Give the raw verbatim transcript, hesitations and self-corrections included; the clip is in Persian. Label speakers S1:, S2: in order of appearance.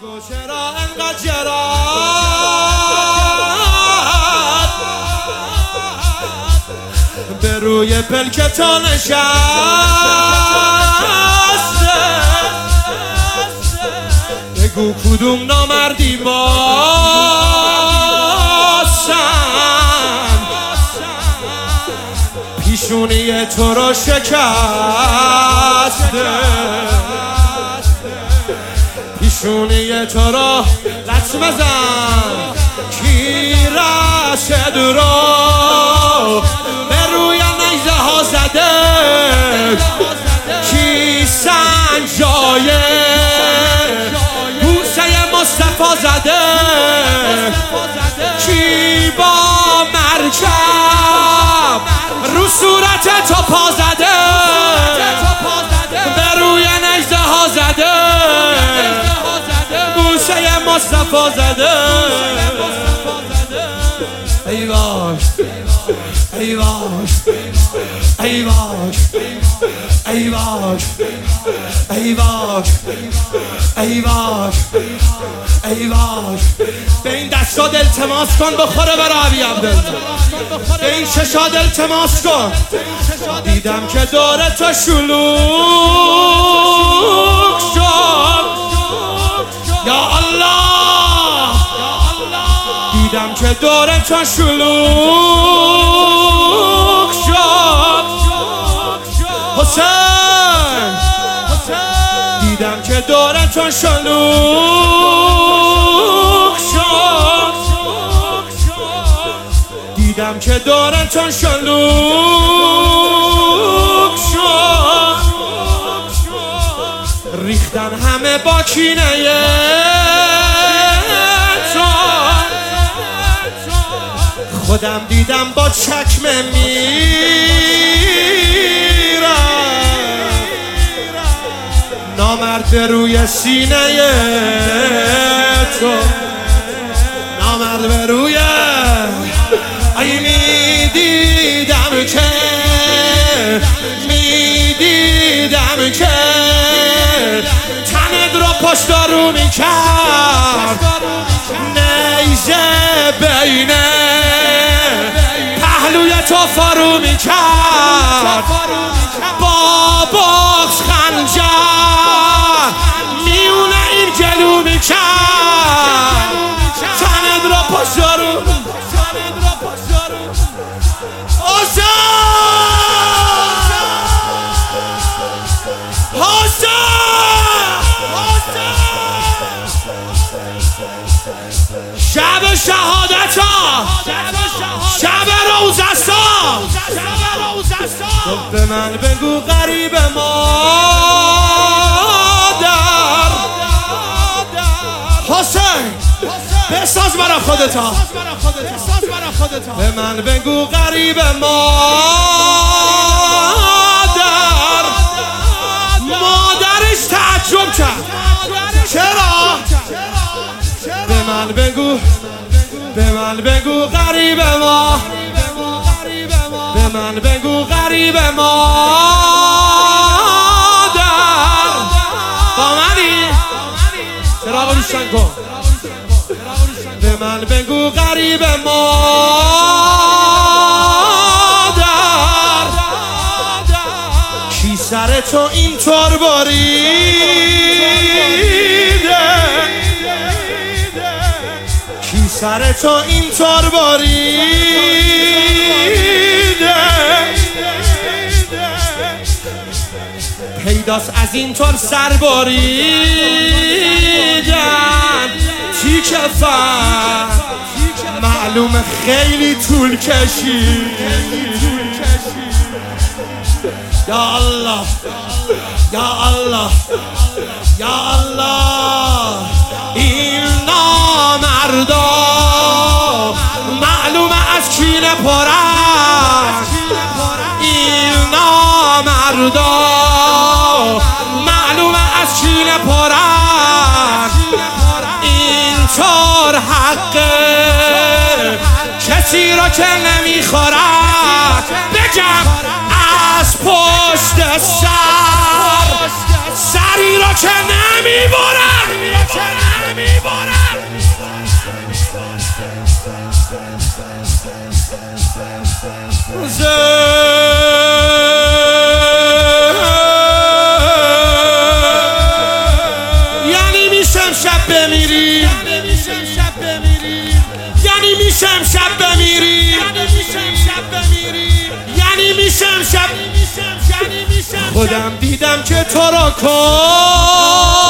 S1: بگو چرا انقدر جرات به روی پلکتا نشسته، بگو کدوم نامردی باسم پیشونی تو رو شکسته، پیشونی تو رو لطس مزن کی رسد رو به روی نیزه ها زده، کی سنجای بوسه مصطفی زده، کی با مرکب رو صورت تو پا زده، به روی نیزه ها زده، بوسه مصطفی زده. ای باش ای باش ای باش ای باش ای باش ای باش ای باش به این دستات التماس کن بخوره برای علی عبدالله، به این چشات التماس کن. دیدم که دور تو شلوغ شد یا الله، دیدم که دور تو شلوغ شد حسین، دیدم که دور تو شلوغ شد، دیدم که دور تو شلوغ شد، ریختن همه با کینه تو، خودم دیدم با چکمه میرم، نامرد روی سینه تو، نامرد به روی ای میدیدم که میدیدم که تنت رو پشت رو میکرد، نیزه بین پهلوی تو فرو میکرد، با بغض خنجر میونه این گلو میکرد، تنت رو پشت رو شب شهادت ها، شب روزستا، به من بگو غریب مادر حسین بساز برا خودتا، به من بگو غریب مادر، مادرش تعجب کرد چرا؟ به من بگو به من بگو غریب ما، به من بگو غریب مادر، با منی چراغ روشن کن، به من بگو غریب مادر، کی سر تو اینطور بریده، کی سر تو اینطور بریده، پیداست از اینطور سر بریدن تیک فن، معلوم خیلی طول کشید. یا الله یا الله یا الله، این نامردا معلومه از کینه پرن، این نامردا معلومه از کینه پرن، اینطور حقه کسی را که نمیخورد بگم از پشت سر، سری را که نمیبرد میبارم. یعنی میشم شب بمیری، یعنی میشم شب بمیری، یعنی میشم شب بمیری، یعنی میشم شب بمیری، یعنی میشم شب، یعنی میشم خودم دیدم که تو را کن